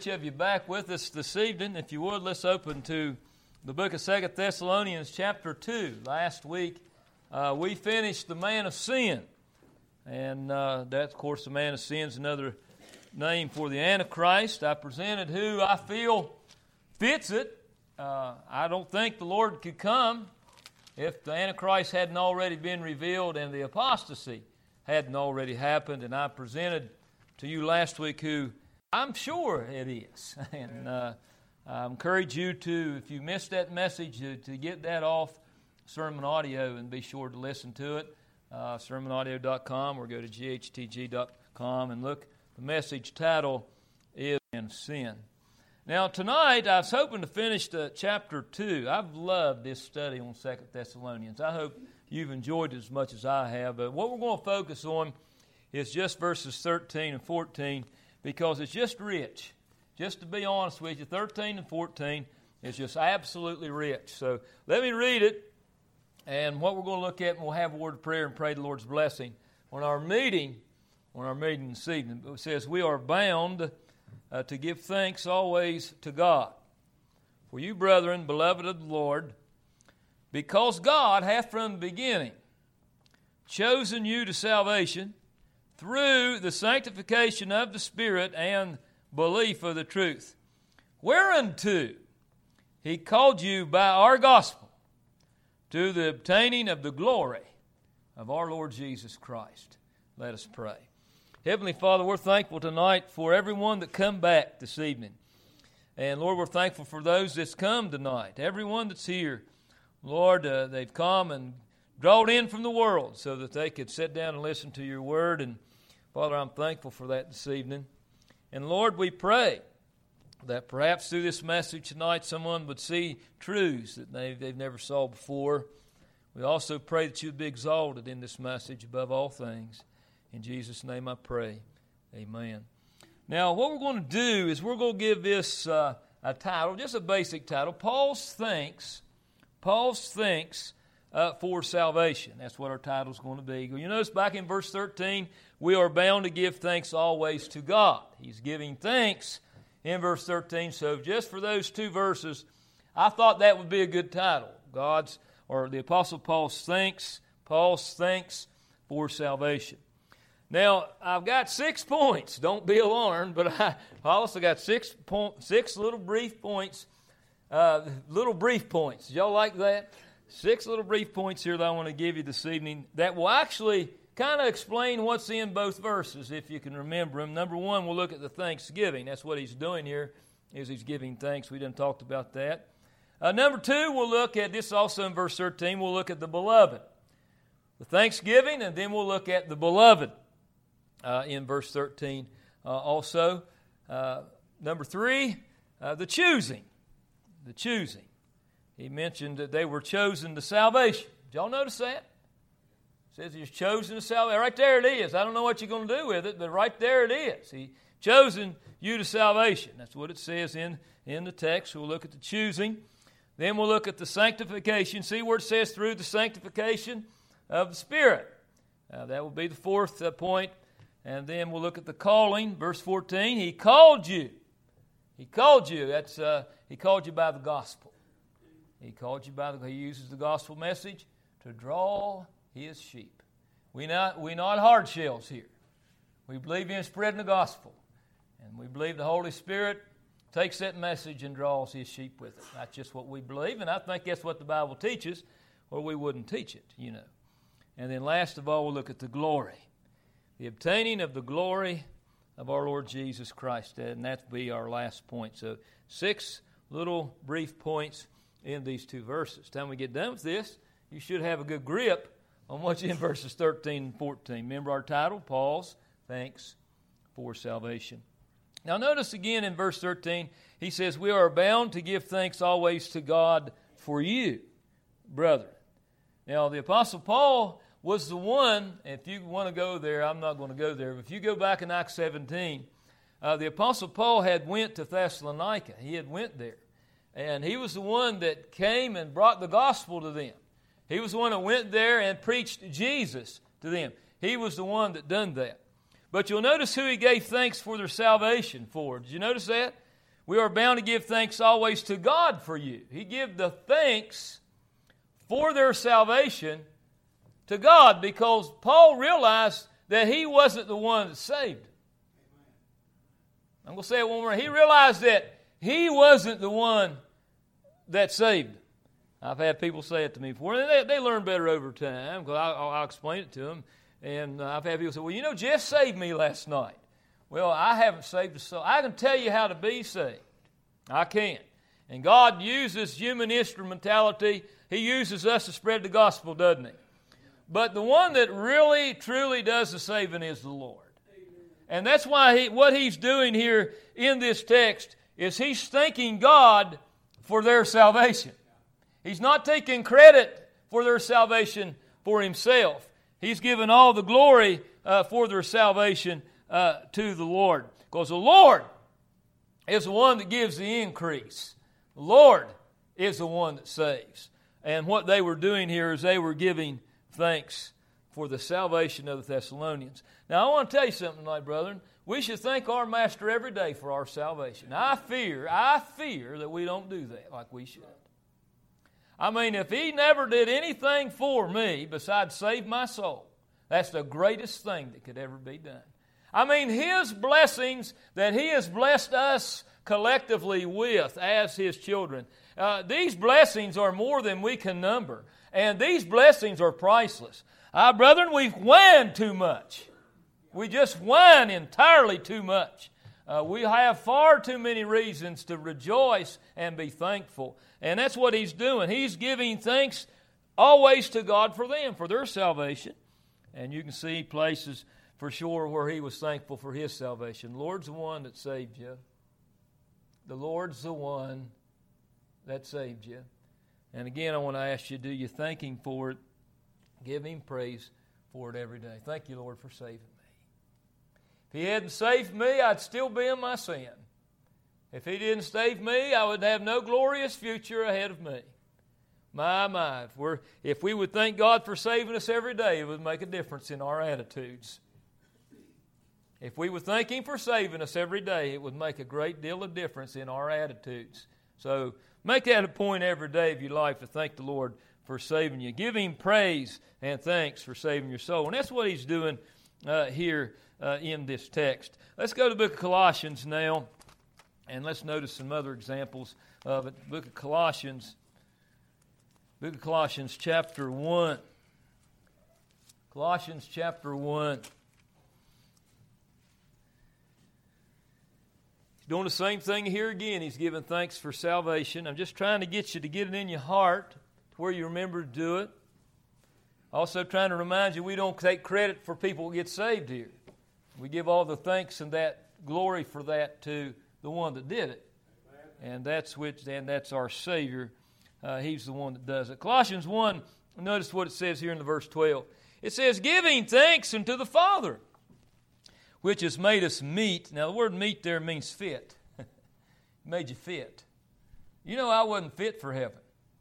Each of you back with us this evening. If you would, let's open to the book of 2 Thessalonians chapter 2. Last week we finished the man of sin. And that, of course, the man of sin is another name for the Antichrist. I presented who I feel fits it. I don't think the Lord could come if the Antichrist hadn't already been revealed and the apostasy hadn't already happened. And I presented to you last week who I'm sure it is. And I encourage you to, if you missed that message, to get that off sermon audio and be sure to listen to it. Sermonaudio.com or go to ghtg.com and look. The message title is "In Sin." Now tonight I was hoping to finish chapter 2. I've loved this study on 2 Thessalonians. I hope you've enjoyed it as much as I have. But what we're going to focus on is just verses 13 and 14 because it's just rich. Just to be honest with you, 13 and 14 is just absolutely rich. So let me read it. And what we're going to look at, and we'll have a word of prayer and pray the Lord's blessing on our meeting this evening. It says, "We are bound to give thanks always to God, for you, brethren, beloved of the Lord, because God hath from the beginning chosen you to salvation through the sanctification of the Spirit and belief of the truth, whereunto He called you by our gospel, to the obtaining of the glory of our Lord Jesus Christ." Let us pray. Heavenly Father, we're thankful tonight for everyone that come back this evening. And Lord, we're thankful for those that's come tonight. Everyone that's here, Lord, they've come and drawn in from the world so that they could sit down and listen to your word. And Father, I'm thankful for that this evening. And Lord, we pray that perhaps through this message tonight someone would see truths that they've never saw before. We also pray that you'd be exalted in this message above all things. In Jesus' name I pray. Amen. Now, what we're going to do is we're going to give this a title, just a basic title, Paul's Thanks for Salvation. That's what our title's going to be. You notice back in verse 13, we are bound to give thanks always to God. He's giving thanks in verse 13. So just for those two verses, I thought that would be a good title. The Apostle Paul's thanks for salvation. Now, I've got 6 points. Don't be alarmed, but I also got six little brief points. Did y'all like that? 6 little brief points here that I want to give you this evening that will actually kind of explain what's in both verses, if you can remember them. Number 1, we'll look at the thanksgiving. That's what he's doing here, is he's giving thanks. We done talked about that. Number 2, we'll look at, this also in verse 13, we'll look at the beloved. The thanksgiving, and then we'll look at the beloved in verse 13 also. Number 3, the choosing. The choosing. He mentioned that they were chosen to salvation. Did y'all notice that? It says he's chosen to salvation. Right there it is. I don't know what you're going to do with it, but right there it is. He chosen you to salvation. That's what it says in the text. We'll look at the choosing. Then we'll look at the sanctification. See where it says through the sanctification of the Spirit. That will be the 4th point. And then we'll look at the calling. Verse 14, He called you. He called you. He called you by the gospel. He uses the gospel message to draw His sheep. We're not hard shells here. We believe in spreading the gospel. And we believe the Holy Spirit takes that message and draws His sheep with it. That's just what we believe, and I think that's what the Bible teaches, or we wouldn't teach it, you know. And then last of all, we'll look at the glory. The obtaining of the glory of our Lord Jesus Christ. And that'll be our last point. So 6 little brief points in these 2 verses. Time we get done with this, you should have a good grip on what's in verses 13 and 14. Remember our title, Paul's Thanks for Salvation. Now notice again in verse 13, he says, "We are bound to give thanks always to God for you, brethren." Now the Apostle Paul was the one, if you want to go there, I'm not going to go there, but if you go back in Acts 17, the Apostle Paul had went to Thessalonica. He had went there. And he was the one that came and brought the gospel to them. He was the one that went there and preached Jesus to them. He was the one that done that. But you'll notice who he gave thanks for their salvation for. Did you notice that? we are bound to give thanks always to God for you. He gave the thanks for their salvation to God because Paul realized that he wasn't the one that saved. I'm going to say it one more. He realized that he wasn't the one that saved. I've had people say it to me before, and they learn better over time because I'll explain it to them. And I've had people say, well, you know, Jeff saved me last night. Well, I haven't saved a soul. I can tell you how to be saved. I can. And God uses human instrumentality. He uses us to spread the gospel, doesn't He? But the one that really, truly does the saving is the Lord. And that's why what He's doing here in this text is He's thanking God for their salvation. He's not taking credit for their salvation for Himself. He's given all the glory for their salvation to the Lord. Because the Lord is the one that gives the increase. The Lord is the one that saves. And what they were doing here is they were giving thanks for the salvation of the Thessalonians. Now, I want to tell you something tonight, brethren. We should thank our Master every day for our salvation. I fear that we don't do that like we should. I mean, if He never did anything for me besides save my soul, that's the greatest thing that could ever be done. I mean, His blessings that He has blessed us collectively with as His children, these blessings are more than we can number. And these blessings are priceless. Brethren, we've whined too much. We just whine entirely too much. We have far too many reasons to rejoice and be thankful. And that's what He's doing. He's giving thanks always to God for them, for their salvation. And you can see places for sure where He was thankful for His salvation. The Lord's the one that saved you. The Lord's the one that saved you. And again, I want to ask you, do you thank Him for it? Give Him praise for it every day. Thank you, Lord, for saving me. If He hadn't saved me, I'd still be in my sin. If He didn't save me, I would have no glorious future ahead of me. My, if we would thank God for saving us every day, it would make a difference in our attitudes. If we would thank Him for saving us every day, it would make a great deal of difference in our attitudes. So make that a point every day of your life to thank the Lord for saving you. Give Him praise and thanks for saving your soul. And that's what He's doing here in this text. Let's go to the book of Colossians now, and let's notice some other examples of it. Book of Colossians chapter 1. Colossians chapter 1. Doing the same thing here again. He's giving thanks for salvation. I'm just trying to get you to get it in your heart to where you remember to do it. Also trying to remind you we don't take credit for people who get saved here. We give all the thanks and that glory for that to the one that did it. And that's our Savior. He's the one that does it. Colossians 1, notice what it says here in the verse 12. It says, giving thanks unto the Father, which has made us meet. Now, the word meet there means fit. Made you fit. You know, I wasn't fit for heaven.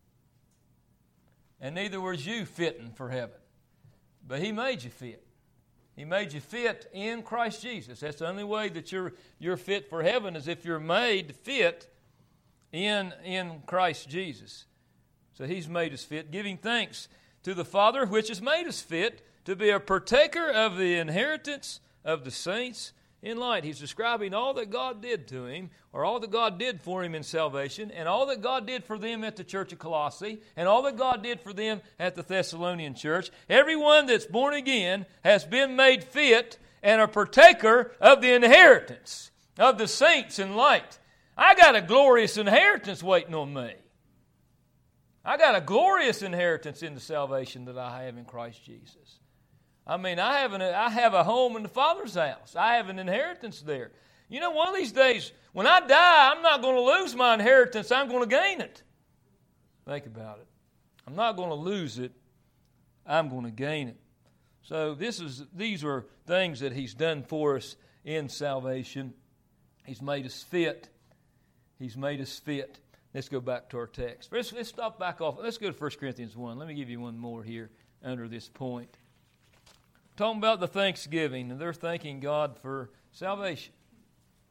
And neither was you fitting for heaven. But He made you fit. He made you fit in Christ Jesus. That's the only way that you're fit for heaven, is if you're made fit in Christ Jesus. So He's made us fit, giving thanks to the Father, which has made us fit to be a partaker of the inheritance of the saints in light. He's describing all that God did to him, or all that God did for him in salvation, and all that God did for them at the church of Colossae, and all that God did for them at the Thessalonian church. Everyone that's born again has been made fit and a partaker of the inheritance of the saints in light. I got a glorious inheritance waiting on me. I got a glorious inheritance in the salvation that I have in Christ Jesus. I mean, I have a home in the Father's house. I have an inheritance there. You know, one of these days, when I die, I'm not going to lose my inheritance. I'm going to gain it. Think about it. I'm not going to lose it. I'm going to gain it. So these are things that He's done for us in salvation. He's made us fit. He's made us fit. Let's go back to our text. Let's stop back off. Let's go to 1 Corinthians 1. Let me give you one more here under this point. Talking about the thanksgiving, and they're thanking God for salvation.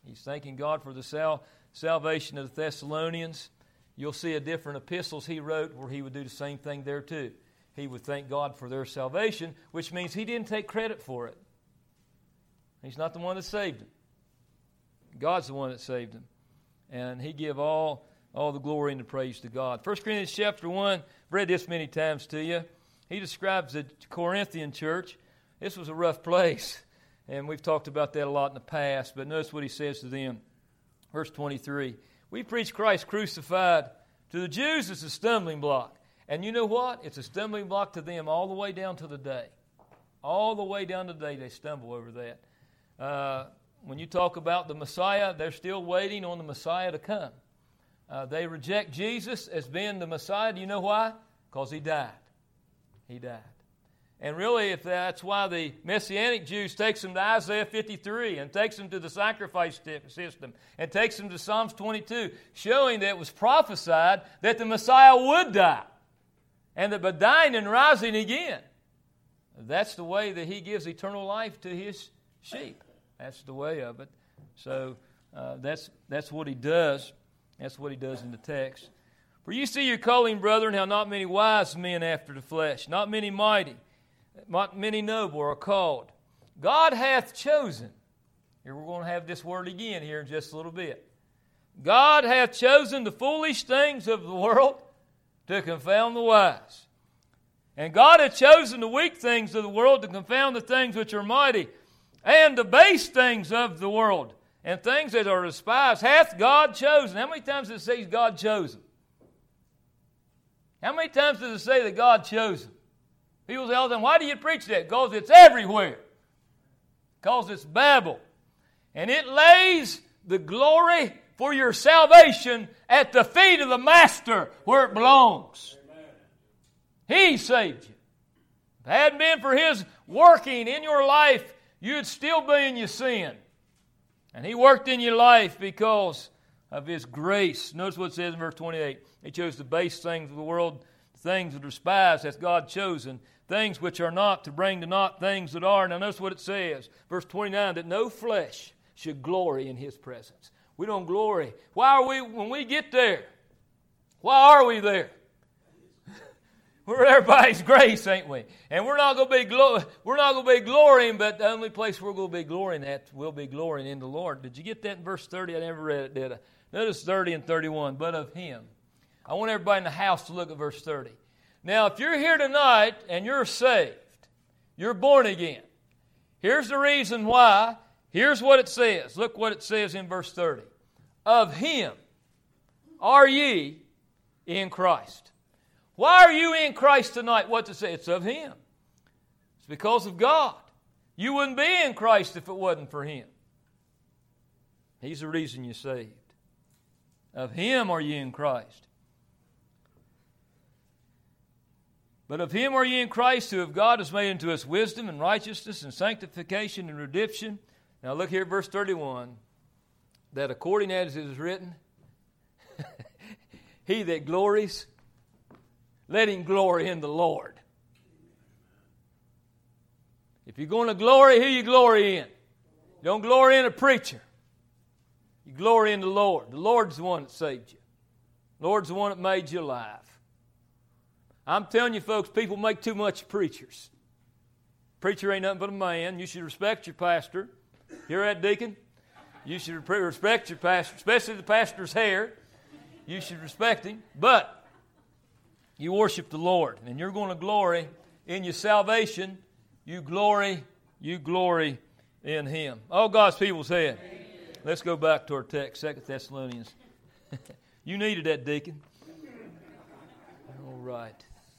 He's thanking God for the salvation of the Thessalonians. You'll see a different epistles he wrote where he would do the same thing there too. He would thank God for their salvation, which means he didn't take credit for it. He's not the one that saved them. God's the one that saved them. And he give all the glory and the praise to God. 1 Corinthians chapter 1, I've read this many times to you. He describes the Corinthian church. This was a rough place. And we've talked about that a lot in the past. But notice what he says to them. Verse 23. We preach Christ crucified. To the Jews it's a stumbling block. And you know what? It's a stumbling block to them all the way down to the day. All the way down to the day they stumble over that. When you talk about the Messiah, they're still waiting on the Messiah to come. They reject Jesus as being the Messiah. Do you know why? Because he died. He died. And really, if that's why the Messianic Jews takes them to Isaiah 53 and takes them to the sacrifice system and takes them to Psalms 22, showing that it was prophesied that the Messiah would die and that by dying and rising again, that's the way that he gives eternal life to his sheep. That's the way of it. So that's what he does. That's what he does in the text. For you see your calling, brethren, how not many wise men after the flesh, not many mighty, not many noble are called. God hath chosen. Here we're going to have this word again here in just a little bit. God hath chosen the foolish things of the world to confound the wise. And God hath chosen the weak things of the world to confound the things which are mighty, and the base things of the world, and things that are despised, hath God chosen. How many times does it say God chose them? How many times does it say that God chose them? People say all the time, why do you preach that? Because it's everywhere. Because it's Babel. And it lays the glory for your salvation at the feet of the Master where it belongs. Amen. He saved you. If it hadn't been for His working in your life, you'd still be in your sin. And He worked in your life because of His grace. Notice what it says in verse 28. He chose the base things of the world, things that are despised, hath God chosen, things which are not, to bring to naught things that are. Now notice what it says. Verse 29, that no flesh should glory in His presence. We don't glory. Why are we, when we get there, why are we there? We're there by His grace, ain't we? And we're not going to be glorying, but the only place we're going to be glorying at, we'll be glorying in the Lord. Did you get that in verse 30? I never read it, did I? Notice 30 and 31. But of Him. I want everybody in the house to look at verse 30. Now, if you're here tonight and you're saved, you're born again. Here's the reason why. Here's what it says. Look what it says in verse 30. Of Him are ye in Christ. Why are you in Christ tonight? What to say? It's of Him. It's because of God. You wouldn't be in Christ if it wasn't for Him. He's the reason you're saved. Of Him are ye in Christ. But of Him are ye in Christ, who of God has made unto us wisdom and righteousness and sanctification and redemption. Now look here at verse 31. That according as it is written, he that glories, let him glory in the Lord. If you're going to glory, who you glory in? You don't glory in a preacher. You glory in the Lord. The Lord's the one that saved you. The Lord's the one that made you alive. I'm telling you, folks, people make too much preachers. Preacher ain't nothing but a man. You should respect your pastor. Hear that, deacon? You should respect your pastor, especially the pastor's hair. You should respect him. But you worship the Lord, and you're going to glory in your salvation. You glory in Him. All God's people said. Let's go back to our text, 2 Thessalonians. You needed that, deacon. All right.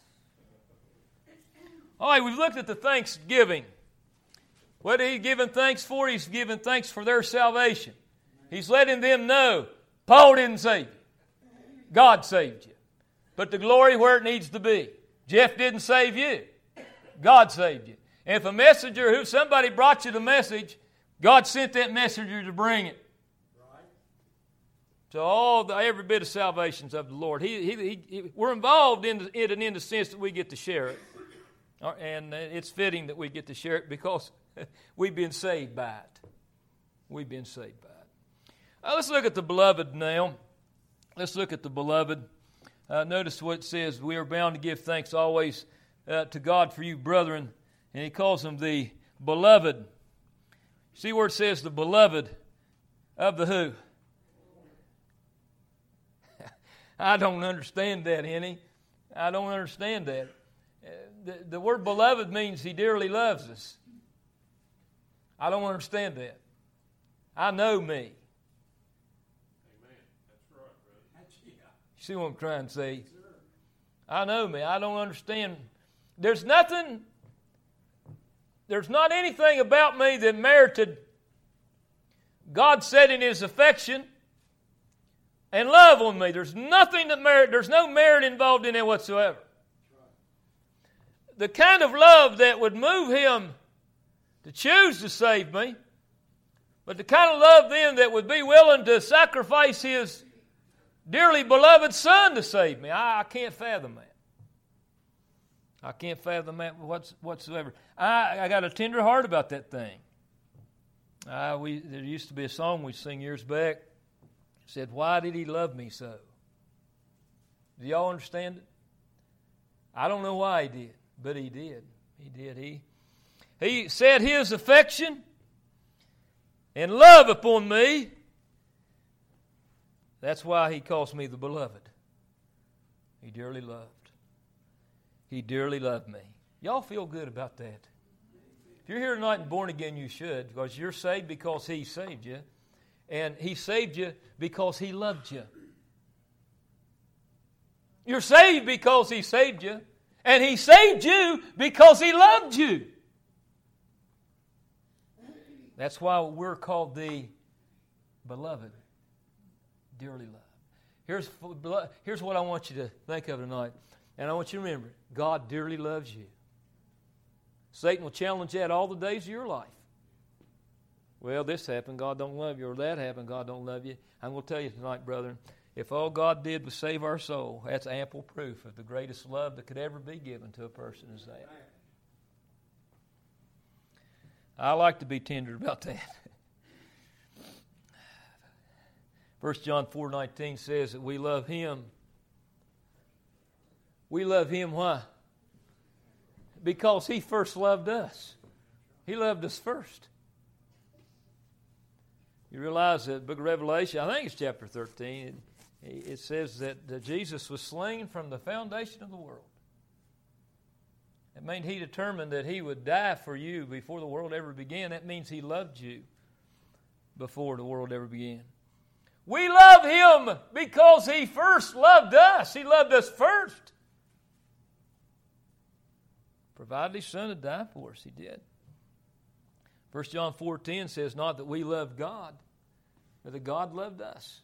All right, we've looked at the thanksgiving. What He's given thanks for? He's given thanks for their salvation. He's letting them know, Paul didn't save you. God saved you. Put the glory where it needs to be. Jeff didn't save you. God saved you. And if a messenger, somebody brought you the message, God sent that messenger to bring it. So every bit of salvation's of the Lord. We're involved in it in the sense that we get to share it. And it's fitting that we get to share it because we've been saved by it. We've been saved by it. Let's look at the beloved now. Let's look at the beloved. Notice what it says. We are bound to give thanks always to God for you, brethren. And he calls them the beloved. See where it says the beloved of the who? I don't understand that, Henny. I don't understand that. The word beloved means he dearly loves us. I don't understand that. I know me. Amen. That's right, brother. You see what I'm trying to say? I know me. I don't understand. There's not anything about me that merited God setting His affection and love on me. There's nothing that there's no merit involved in it whatsoever. The kind of love that would move Him to choose to save me, but the kind of love then that would be willing to sacrifice His dearly beloved Son to save me, I can't fathom that. I can't fathom that whatsoever. I got a tender heart about that thing. There used to be a song we sing years back. It said, "Why did He love me so?" Do y'all understand it? I don't know why He did, but He did. He did. He set His affection and love upon me. That's why He calls me the beloved. He dearly loved. He dearly loved me. Y'all feel good about that? If you're here tonight and born again, you should, because you're saved because He saved you. And He saved you because He loved you. You're saved because He saved you. And He saved you because He loved you. That's why we're called the beloved, dearly loved. Here's what I want you to think of tonight. And I want you to remember, God dearly loves you. Satan will challenge that all the days of your life. Well, this happened, God don't love you, or that happened, God don't love you. I'm going to tell you tonight, brethren, if all God did was save our soul, that's ample proof of the greatest love that could ever be given to a person is that. I like to be tender about that. 1 John 4:19 says that we love Him. We love Him why? Because He first loved us. He loved us first. You realize that the book of Revelation, I think it's chapter 13, it says that Jesus was slain from the foundation of the world. It means He determined that He would die for you before the world ever began. That means He loved you before the world ever began. We love Him because He first loved us. He loved us first. Provided His Son to die for us. He did. 1 John 4:10 says, not that we loved God, but that God loved us.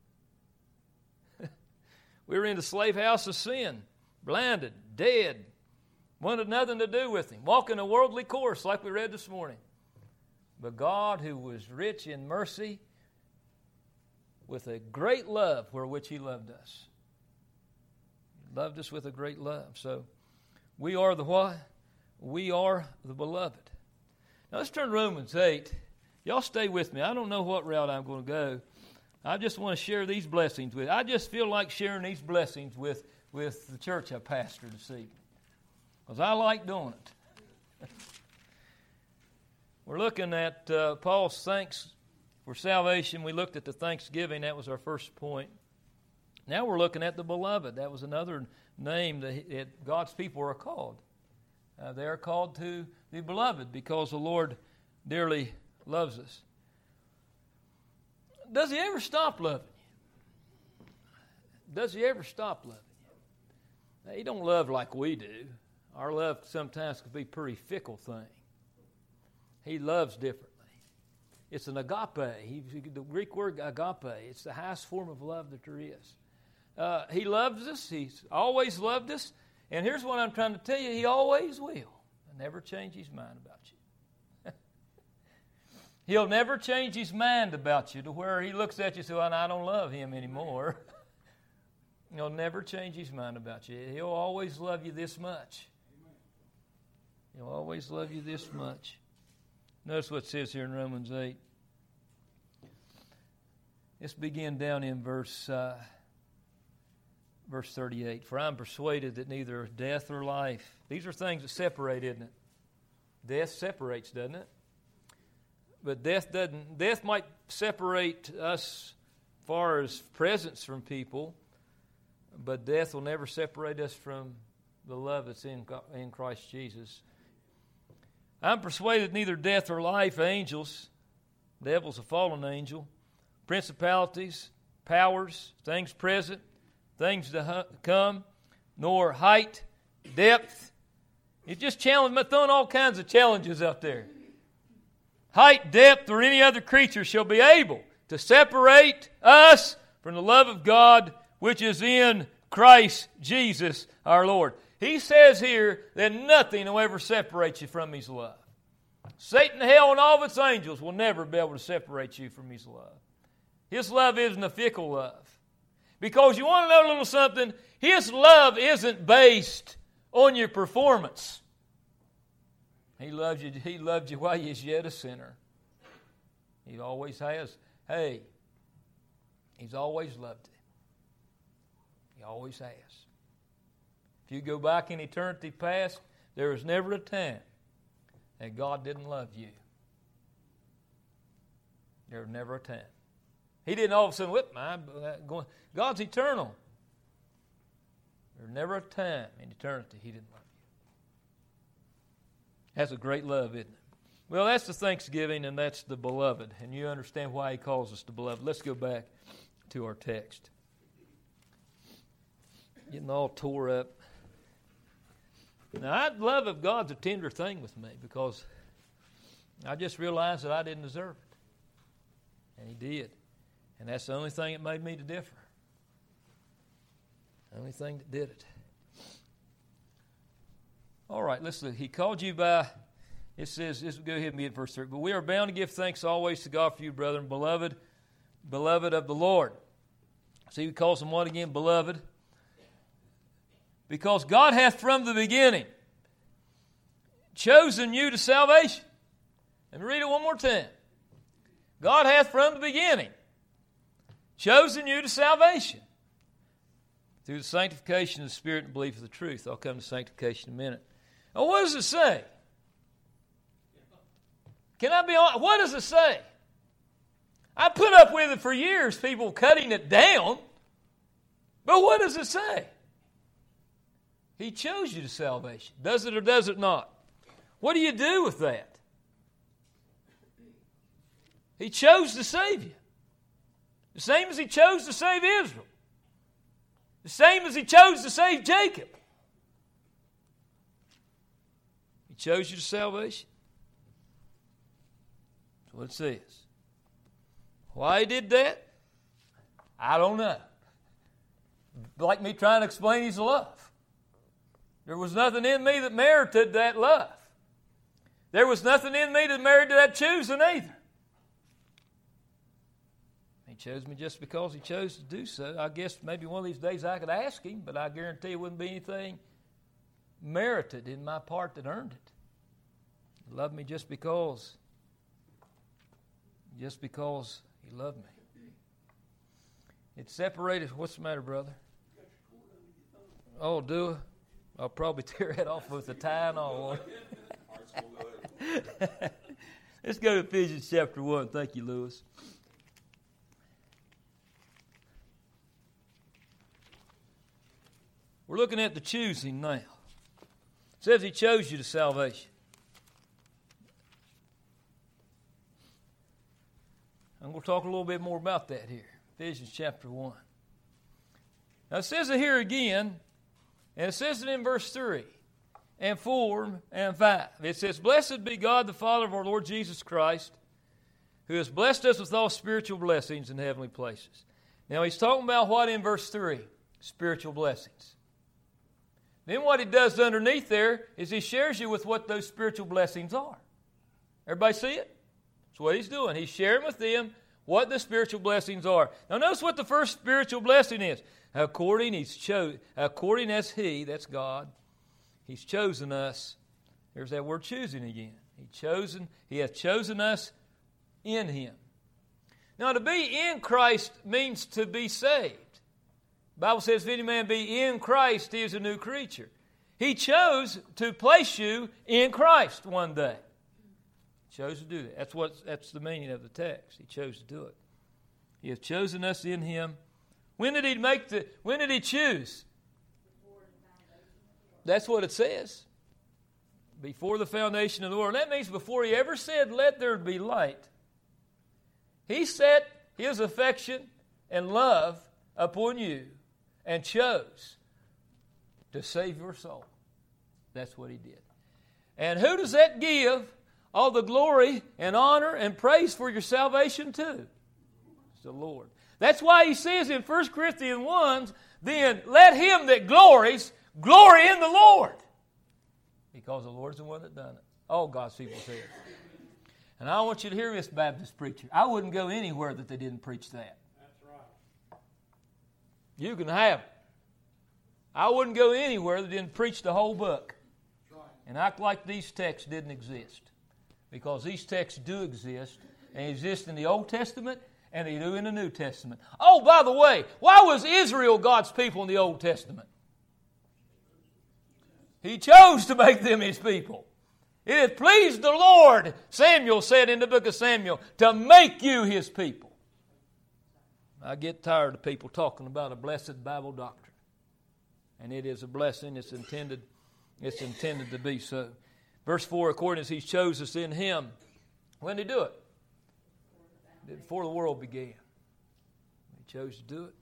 We were in the slave house of sin, blinded, dead, wanted nothing to do with Him, walking a worldly course like we read this morning. But God, who was rich in mercy, with a great love wherewith He loved us. He loved us with a great love. So, we are the what? We are the beloved. Now let's turn to Romans 8. Y'all stay with me. I don't know what route I'm going to go. I just want to share these blessings with you. I just feel like sharing these blessings with the church I pastor this evening. Because I like doing it. We're looking at Paul's thanks for salvation. We looked at the thanksgiving. That was our first point. Now we're looking at the beloved. That was another name that God's people are called. They are called to the beloved because the Lord dearly loves us. Does He ever stop loving you? Does He ever stop loving you? Now, He don't love like we do. Our love sometimes can be a pretty fickle thing. He loves differently. It's an agape. The Greek word agape. It's the highest form of love that there is. He loves us. He's always loved us. And here's what I'm trying to tell you. He always will. Never change His mind about you. He'll never change His mind about you to where He looks at you and says, well, I don't love Him anymore. He'll never change His mind about you. He'll always love you this much. He'll always love you this much. Notice what it says here in Romans 8. Let's begin down in verse 38. For I am persuaded that neither death or life, these are things that separate, isn't it? Death separates, doesn't it? But death doesn't. Death might separate us as far as presence from people, but death will never separate us from the love that's in Christ Jesus. I'm persuaded neither death or life, angels, devil's a fallen angel, principalities, powers, things present, things to come, nor height, depth. It's just throwing all kinds of challenges out there. Height, depth, or any other creature shall be able to separate us from the love of God which is in Christ Jesus our Lord. He says here that nothing will ever separate you from His love. Satan, hell, and all of its angels will never be able to separate you from His love. His love isn't a fickle love. Because you want to know a little something, His love isn't based on your performance. He loved you while you was yet a sinner. He always has. Hey, He's always loved you. He always has. If you go back in eternity past, there was never a time that God didn't love you. There was never a time. He didn't all of a sudden whip mine. God's eternal. There's never a time in eternity He didn't love you. That's a great love, isn't it? Well, that's the Thanksgiving, and that's the beloved. And you understand why He calls us the beloved. Let's go back to our text. Getting all tore up. Now, love of God's a tender thing with me because I just realized that I didn't deserve it. And He did. And that's the only thing that made me to differ. The only thing that did it. All right, let's look. He called you by, it says, go ahead and be at verse 3. But we are bound to give thanks always to God for you, brethren, beloved of the Lord. See, He calls them what again? Beloved. Because God hath from the beginning chosen you to salvation. Let me read it one more time. God hath from the beginning chosen you to salvation through the sanctification of the Spirit and belief of the truth. I'll come to sanctification in a minute. Now, what does it say? Can I be honest? What does it say? I put up with it for years, people cutting it down. But what does it say? He chose you to salvation. Does it or does it not? What do you do with that? He chose to save you. The same as He chose to save Israel. The same as He chose to save Jacob. He chose you to salvation. That's what it says. Why He did that? I don't know. Like me trying to explain His love. There was nothing in me that merited that love. There was nothing in me that merited that choosing either. He chose me just because He chose to do so. I guess maybe one of these days I could ask Him, but I guarantee it wouldn't be anything merited in my part that earned it. He loved me just because He loved me. It separated. What's the matter, brother? Oh, do I? I'll probably tear it off with a tie and all. Let's go to Ephesians chapter 1. Thank you, Lewis. We're looking at the choosing now. It says He chose you to salvation. I'm going to talk a little bit more about that here. Ephesians chapter 1. Now it says it here again, and it says it in verse 3 and 4 and 5. It says, Blessed be God the Father of our Lord Jesus Christ, who has blessed us with all spiritual blessings in heavenly places. Now He's talking about what in verse 3? Spiritual blessings. Then what He does underneath there is He shares you with what those spiritual blessings are. Everybody see it? That's what He's doing. He's sharing with them what the spiritual blessings are. Now notice what the first spiritual blessing is. According as He, that's God, He's chosen us. There's that word choosing again. He hath chosen us in Him. Now, to be in Christ means to be saved. The Bible says, if any man be in Christ, he is a new creature. He chose to place you in Christ one day. He chose to do that. That's the meaning of the text. He chose to do it. He has chosen us in Him. When did He choose? That's what it says. Before the foundation of the world. That means before He ever said, let there be light, He set His affection and love upon you and chose to save your soul. That's what He did. And who does that give all the glory and honor and praise for your salvation to? It's the Lord. That's why He says in 1 Corinthians 1, then let him that glories, glory in the Lord. Because the Lord's the one that done it. All God's people say it. And I want you to hear this, Baptist preacher. I wouldn't go anywhere that they didn't preach that. That's right. You can have it. I wouldn't go anywhere that didn't preach the whole book. That's right. And act like these texts didn't exist. Because these texts do exist. And exist in the Old Testament and they do in the New Testament. Oh, by the way, why was Israel God's people in the Old Testament? He chose to make them His people. It hath pleased the Lord, Samuel said in the book of Samuel, to make you His people. I get tired of people talking about a blessed Bible doctrine. And it is a blessing. It's intended to be so. Verse 4, according as He chose us in Him. When did He do it? Before the world began. He chose to do it.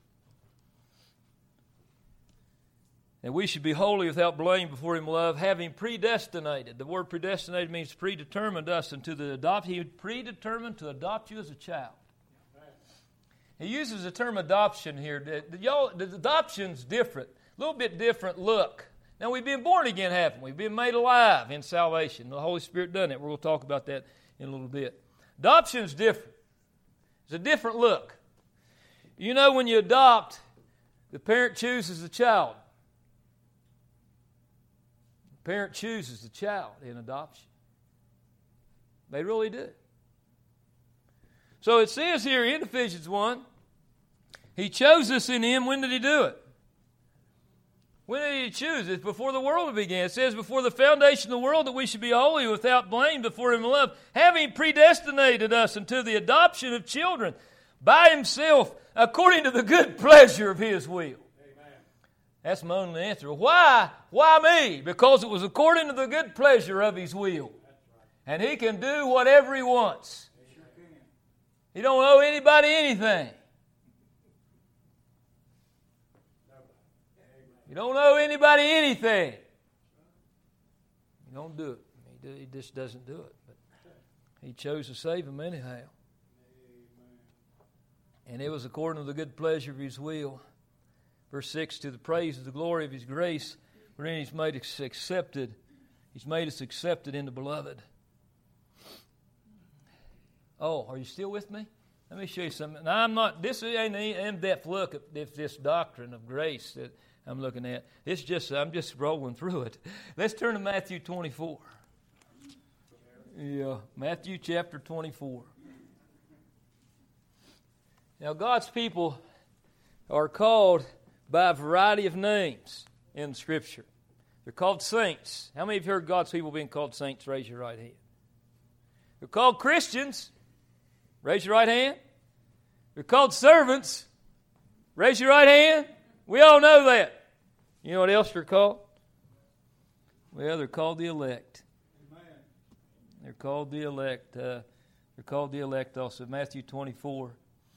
And we should be holy without blame before Him, love, having predestinated. The word predestinated means predetermined us into the adoption. He predetermined to adopt you as a child. He uses the term adoption here. The adoption's different. A little bit different look. Now, we've been born again, haven't we? We've been made alive in salvation. The Holy Spirit done it. We're going to talk about that in a little bit. Adoption's different. It's a different look. You know, when you adopt, the parent chooses the child. The parent chooses the child in adoption. They really do. So it says here in Ephesians 1, He chose us in Him. When did He do it? When did He choose? It's before the world began. It says before the foundation of the world that we should be holy without blame before Him in love, having predestinated us unto the adoption of children by Himself according to the good pleasure of His will. Amen. That's my only answer. Why? Why me? Because it was according to the good pleasure of His will. And He can do whatever He wants. He don't owe anybody anything. You don't owe anybody anything. You don't do it. He just doesn't do it. But He chose to save them anyhow. And it was according to the good pleasure of His will. Verse 6, to the praise of the glory of His grace, wherein He's made us accepted. He's made us accepted in the beloved. Oh, are you still with me? Let me show you something. Now, this ain't an in-depth look at this doctrine of grace that I'm looking at. I'm just rolling through it. Let's turn to Matthew 24. Yeah, Matthew chapter 24. Now, God's people are called by a variety of names in Scripture. They're called saints. How many of you heard God's people being called saints? Raise your right hand. They're called Christians. Raise your right hand. They're called servants. Raise your right hand. We all know that. You know what else they're called? Well, they're called the elect. Amen. They're called the elect. They're called the elect also. Matthew 24.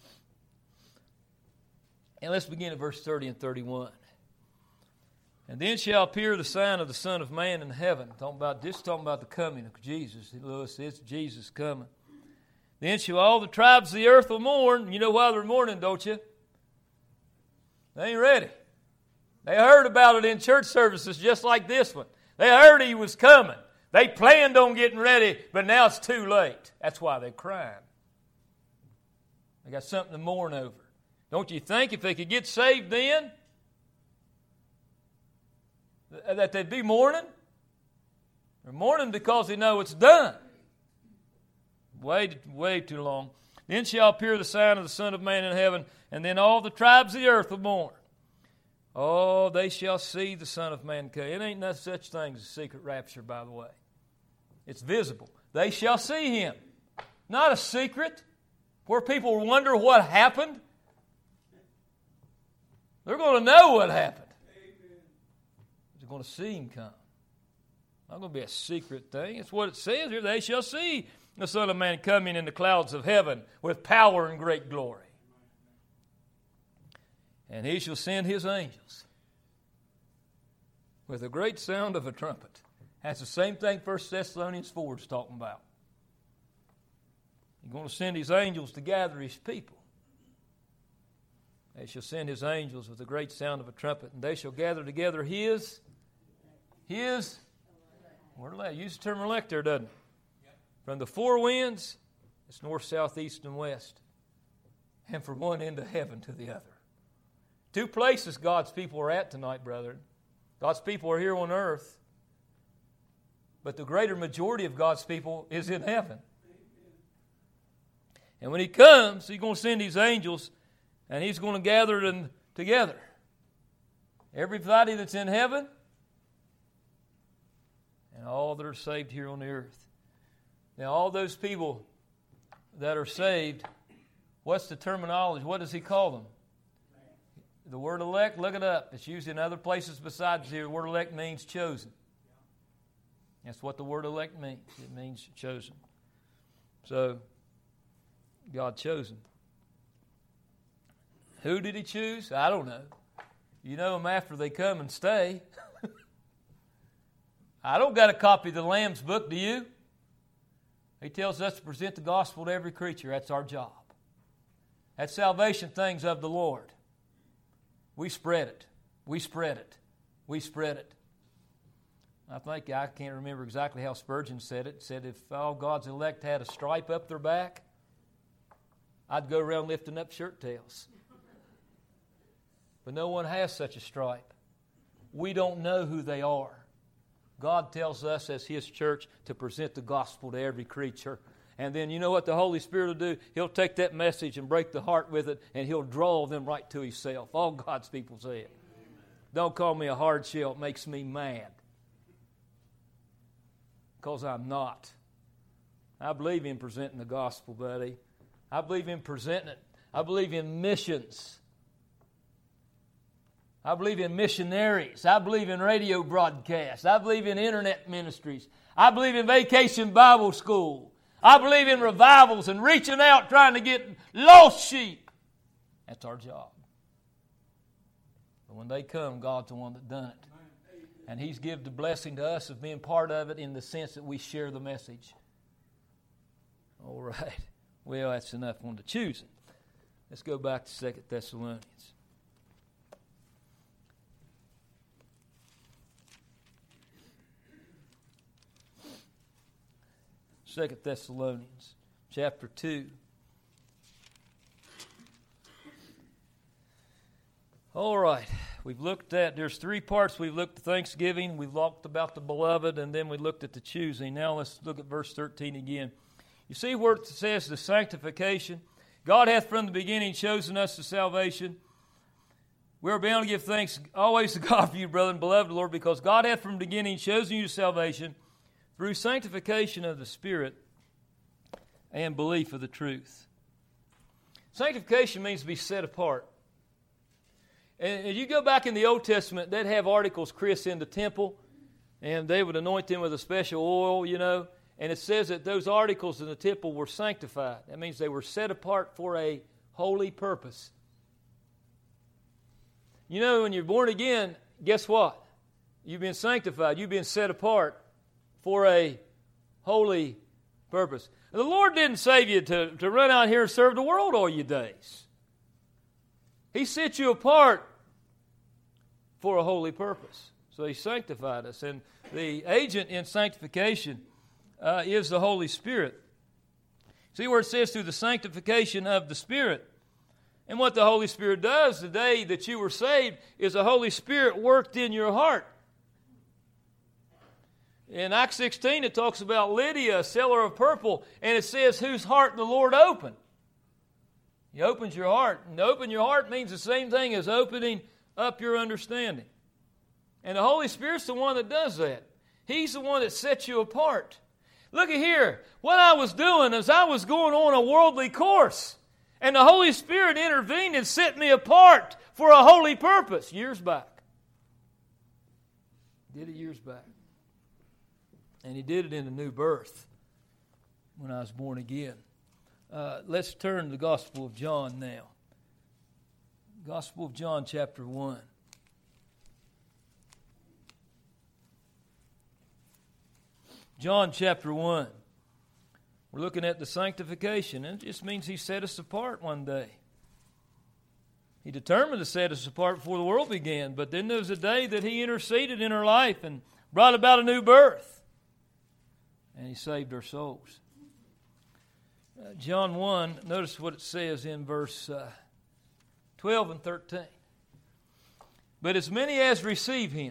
And let's begin at verse 30 and 31. And then shall appear the sign of the Son of Man in heaven. Talking about the coming of Jesus. Lewis, it's Jesus coming. Then shall all the tribes of the earth will mourn. You know why they're mourning, don't you? They ain't ready. They heard about it in church services just like this one. They heard He was coming. They planned on getting ready, but now it's too late. That's why they're crying. They got something to mourn over. Don't you think if they could get saved then, that they'd be mourning? They're mourning because they know it's done. Way too long. Then shall appear the sign of the Son of Man in heaven, and then all the tribes of the earth will mourn. Oh, they shall see the Son of Man come. It ain't no such thing as a secret rapture, by the way. It's visible. They shall see Him. Not a secret where people wonder what happened. They're going to know what happened. They're going to see Him come. Not going to be a secret thing. It's what it says here. They shall see the Son of Man coming in the clouds of heaven with power and great glory. And He shall send His angels with a great sound of a trumpet. That's the same thing 1 Thessalonians 4 is talking about. He's going to send His angels to gather His people. They shall send His angels with a great sound of a trumpet, and they shall gather together His word elect. Use the term elect there, doesn't it? From the four winds, it's north, south, east, and west. And from one end of heaven to the other. Two places God's people are at tonight, brethren. God's people are here on earth. But the greater majority of God's people is in heaven. And when He comes, He's going to send His angels, and He's going to gather them together. Everybody that's in heaven, and all that are saved here on the earth. Now, all those people that are saved, what's the terminology? What does He call them? The word elect, look it up. It's used in other places besides here. The word elect means chosen. That's what the word elect means. It means chosen. So, God chose them. Who did He choose? I don't know. You know them after they come and stay. I don't got a copy of the Lamb's book, do you? He tells us to present the gospel to every creature. That's our job. That salvation thing's of the Lord. We spread it. We spread it. We spread it. I can't remember exactly how Spurgeon said it. Said if all God's elect had a stripe up their back, I'd go around lifting up shirt tails. But no one has such a stripe. We don't know who they are. God tells us as His church to present the gospel to every creature. And then you know what the Holy Spirit will do? He'll take that message and break the heart with it, and He'll draw them right to Himself. All God's people say it. Don't call me a hard shell. It makes me mad. Because I'm not. I believe in presenting the gospel, buddy. I believe in presenting it. I believe in missions. I believe in missionaries. I believe in radio broadcasts. I believe in internet ministries. I believe in vacation Bible school. I believe in revivals and reaching out trying to get lost sheep. That's our job. But when they come, God's the one that done it. And He's given the blessing to us of being part of it in the sense that we share the message. All right. Well, that's enough on the choosing. Let's go back to 2 Thessalonians. 2 Thessalonians chapter 2. All right, we've looked at, there's three parts. We've looked at Thanksgiving, we've talked about the beloved, and then we looked at the choosing. Now let's look at verse 13 again. You see where it says the sanctification. God hath from the beginning chosen us to salvation. We are bound to give thanks always to God for you, brother and beloved Lord, because God hath from the beginning chosen you to salvation through sanctification of the Spirit and belief of the truth. Sanctification means to be set apart. And you go back in the Old Testament, they'd have articles, Chris, in the temple, and they would anoint them with a special oil, you know. And it says that those articles in the temple were sanctified. That means they were set apart for a holy purpose. You know, when you're born again, guess what? You've been sanctified. You've been set apart for a holy purpose. The Lord didn't save you to run out here and serve the world all your days. He set you apart for a holy purpose. So He sanctified us. And the agent in sanctification is the Holy Spirit. See where it says through the sanctification of the Spirit. And what the Holy Spirit does the day that you were saved is the Holy Spirit worked in your heart. In Acts 16 it talks about Lydia, a seller of purple, and it says whose heart the Lord opened. He opens your heart. And to open your heart means the same thing as opening up your understanding. And the Holy Spirit's the one that does that. He's the one that sets you apart. Look at here. What I was doing is I was going on a worldly course. And the Holy Spirit intervened and set me apart for a holy purpose years back. Did it years back. And He did it in a new birth when I was born again. Let's turn to the Gospel of John now. Gospel of John chapter 1. John chapter 1. We're looking at the sanctification. And it just means He set us apart one day. He determined to set us apart before the world began. But then there was a day that He interceded in our life and brought about a new birth. And He saved our souls. John 1, notice what it says in verse 12 and 13. But as many as receive Him.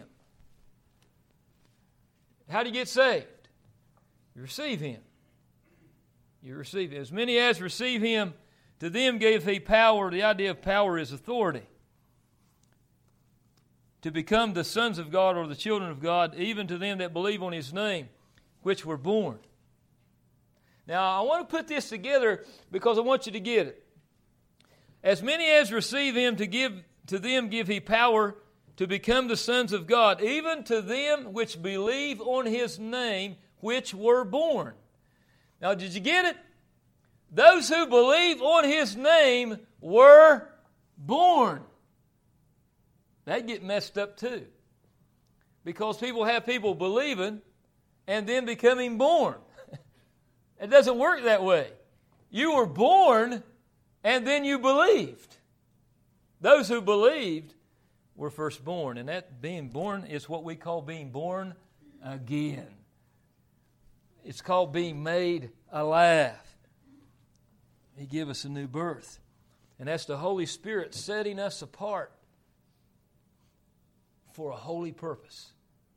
How do you get saved? You receive Him. You receive Him. As many as receive Him, to them gave He power. The idea of power is authority. To become the sons of God or the children of God, even to them that believe on His name, which were born. Now, I want to put this together because I want you to get it. As many as receive Him, to them give He power to become the sons of God, even to them which believe on His name, which were born. Now, did you get it? Those who believe on His name were born. That'd get messed up too. Because people have people believing and then becoming born. It doesn't work that way. You were born and then you believed. Those who believed were first born. And that being born is what we call being born again. It's called being made alive. He gave us a new birth. And that's the Holy Spirit setting us apart for a holy purpose.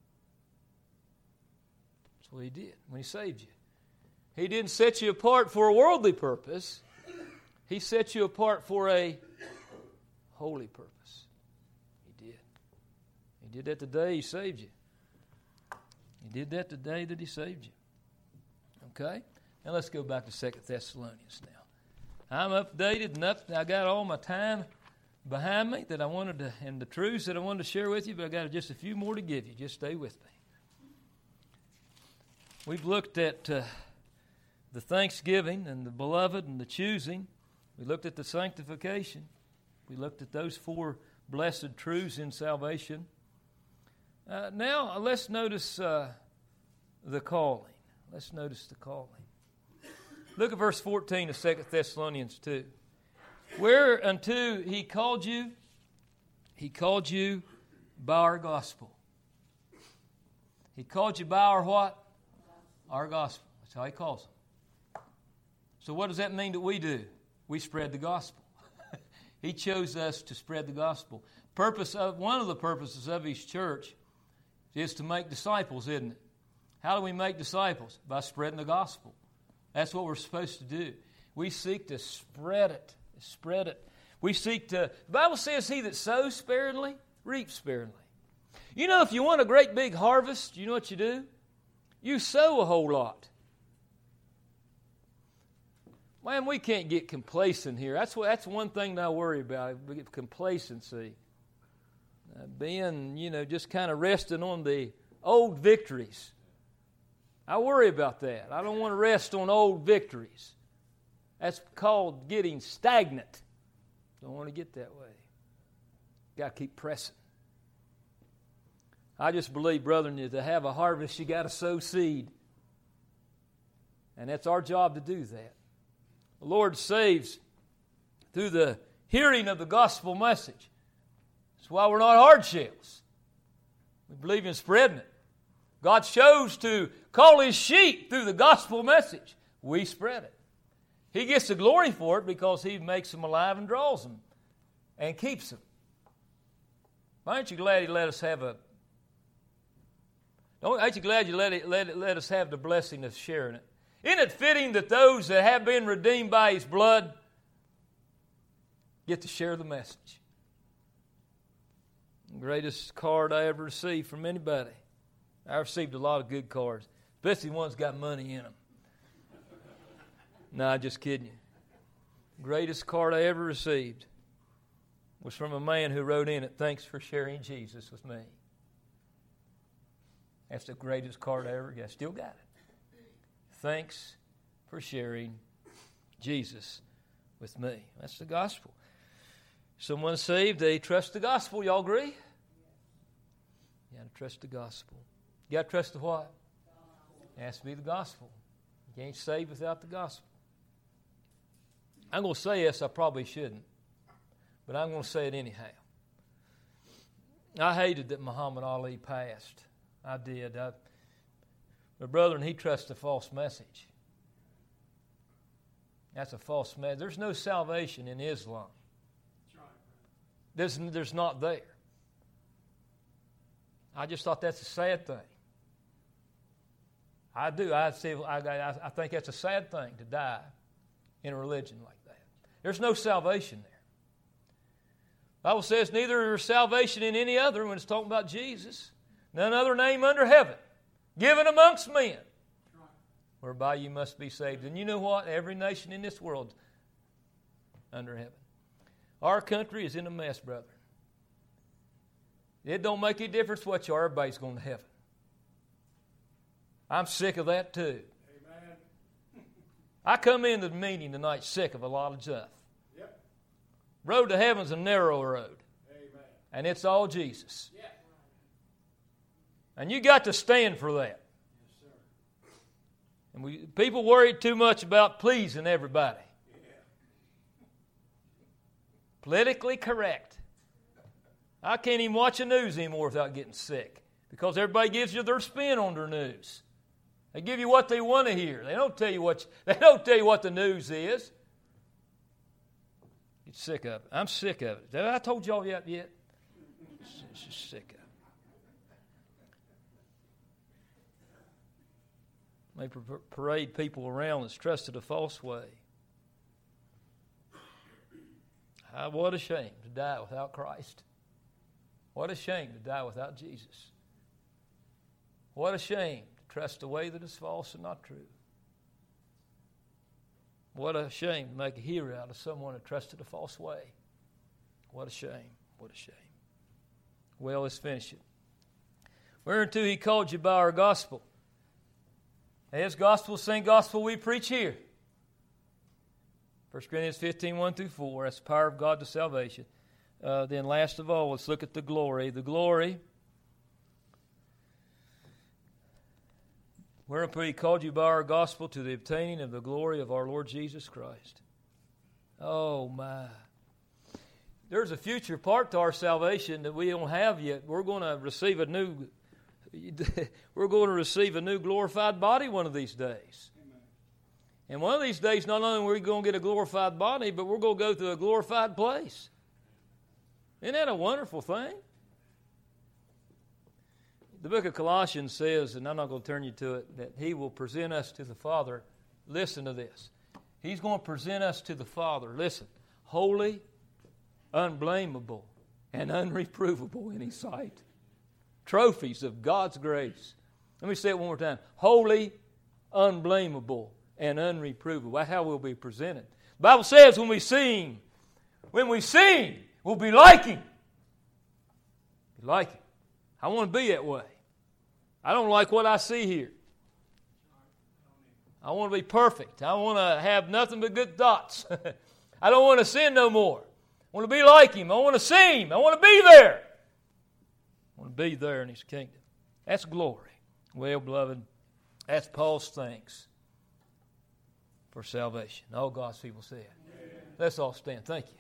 That's what He did when He saved you. He didn't set you apart for a worldly purpose. He set you apart for a holy purpose. He did. He did that the day He saved you. He did that the day that He saved you. Okay? Now let's go back to 2 Thessalonians now. I'm updated and I got all my time behind me that I wanted to, and the truths that I wanted to share with you, but I got just a few more to give you. Just stay with me. We've looked at the thanksgiving and the beloved and the choosing. We looked at the sanctification. We looked at those 4 blessed truths in salvation. Now let's notice the calling. Let's notice the calling. Look at verse 14 of 2 Thessalonians 2. Whereunto He called you by our gospel. He called you by our what? Our gospel. That's how He calls them. So what does that mean that we do? We spread the gospel. He chose us to spread the gospel. One of the purposes of His church is to make disciples, isn't it? How do we make disciples? By spreading the gospel. That's what we're supposed to do. We seek to spread it. Spread it. We seek to... The Bible says, he that sows sparingly, reaps sparingly. You know, if you want a great big harvest, you know what you do? You sow a whole lot. Man, we can't get complacent here. That's one thing that I worry about. We get complacency. Being, just kind of resting on the old victories. I worry about that. I don't want to rest on old victories. That's called getting stagnant. Don't want to get that way. Got to keep pressing. I just believe, brethren, to have a harvest, you got to sow seed. And that's our job to do that. The Lord saves through the hearing of the gospel message. That's why we're not hard shells. We believe in spreading it. God chose to call His sheep through the gospel message. We spread it. He gets the glory for it because He makes them alive and draws them and keeps them. Aren't you glad He let us have Aren't you glad you let us have the blessing of sharing it? Isn't it fitting that those that have been redeemed by His blood get to share the message. The greatest card I ever received from anybody. I received a lot of good cards, especially ones got money in them. No, just kidding you. The greatest card I ever received was from a man who wrote in it, "Thanks for sharing Jesus with me." That's the greatest card I ever got. Still got it. Thanks for sharing Jesus with me. That's the gospel. Someone saved, they trust the gospel. Y'all agree? You got to trust the gospel. You got to trust the what? It has to be the gospel. You can't save without the gospel. I'm going to say this, I probably shouldn't, but I'm going to say it anyhow. I hated that Muhammad Ali passed. I did. My brother, and he trusts a false message. That's a false message. There's no salvation in Islam. There's not there. I just thought that's a sad thing. I do. I think that's a sad thing to die in a religion like that. There's no salvation there. The Bible says neither is salvation in any other when it's talking about Jesus. None other name under heaven given amongst men whereby you must be saved. And you know what? Every nation in this world under heaven. Our country is in a mess, brother. It don't make any difference what you are. Everybody's going to heaven. I'm sick of that too. Amen. I come into the meeting tonight sick of a lot of stuff. Yep. Road to heaven's a narrow road. Amen. And it's all Jesus. Yeah. And you got to stand for that. Yes, sir. And people worry too much about pleasing everybody. Yeah. Politically correct. I can't even watch the news anymore without getting sick because everybody gives you their spin on their news. They give you what they want to hear. They don't tell you what the news is. Get sick of it. I'm sick of it. Have I told y'all yet? Just sick of it. They parade people around that's trusted a false way. What a shame to die without Christ. What a shame to die without Jesus. What a shame to trust a way that is false and not true. What a shame to make a hero out of someone who trusted a false way. What a shame. What a shame. Well, let's finish it. Whereunto he called you by our gospel. His gospel, same gospel we preach here. 1 Corinthians 15, 1-4. That's the power of God to salvation. Then last of all, let's look at the glory. The glory, whereunto he called you by our gospel to the obtaining of the glory of our Lord Jesus Christ. Oh, my. There's a future part to our salvation that we don't have yet. We're going to receive a new glorified body one of these days. Amen. And one of these days, not only are we going to get a glorified body, but we're going to go to a glorified place. Isn't that a wonderful thing? The book of Colossians says, and I'm not going to turn you to it, that he will present us to the Father. Listen to this. He's going to present us to the Father. Listen. Holy, unblameable, and unreprovable in his sight. Trophies of God's grace. Let me say it one more time. Holy, unblameable, and unreprovable. That's how we'll be presented. The Bible says when we sing, we'll be like him. Be like him. I want to be that way. I don't like what I see here. I want to be perfect. I want to have nothing but good thoughts. I don't want to sin no more. I want to be like him. I want to see him. I want to be there. I want to be there in his kingdom. That's glory. Well, beloved, that's Paul's thanks for salvation. All God's people said. Let's all stand. Thank you.